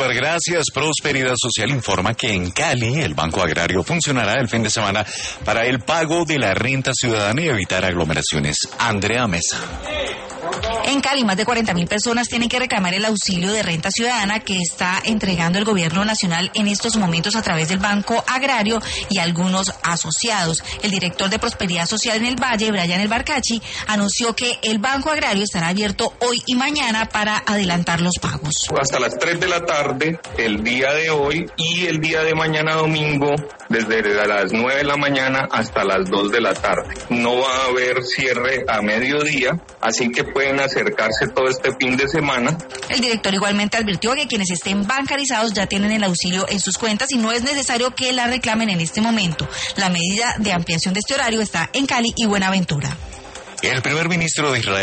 César, gracias. Prosperidad Social informa que en Cali el Banco Agrario funcionará el fin de semana para el pago de la renta ciudadana y evitar aglomeraciones. Andrea Mesa. En Cali, más de 40.000 personas tienen que reclamar el auxilio de renta ciudadana que está entregando el gobierno nacional en estos momentos a través del Banco Agrario y algunos asociados. El director de Prosperidad Social en el Valle, Brian El Barcachi, anunció que el Banco Agrario estará abierto hoy y mañana para adelantar los pagos. Hasta las 3 de la tarde, el día de hoy y el día de mañana domingo, desde las 9 de la mañana hasta las 2 de la tarde. No va a haber cierre a mediodía, así que pueden acercarse todo este fin de semana. El director igualmente advirtió que quienes estén bancarizados ya tienen el auxilio en sus cuentas y no es necesario que la reclamen en este momento. La medida de ampliación de este horario está en Cali y Buenaventura. El primer ministro de Israel